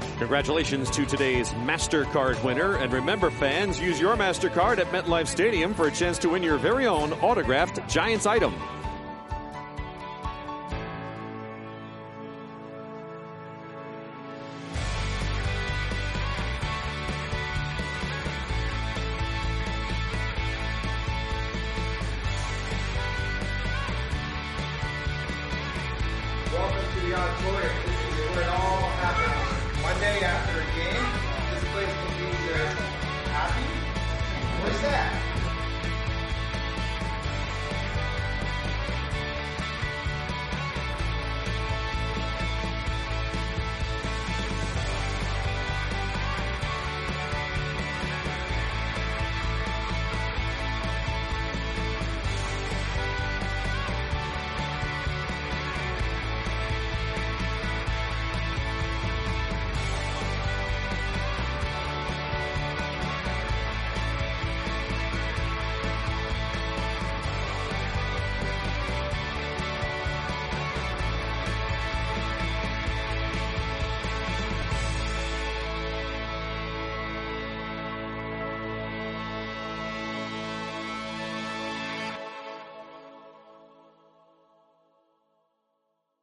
Congratulations to today's MasterCard winner. And remember, fans, use your MasterCard at MetLife Stadium for a chance to win your very own autographed Giants item. Welcome to the auditorium. This is where it all happens. Monday after a game, this place can be happy. What's that?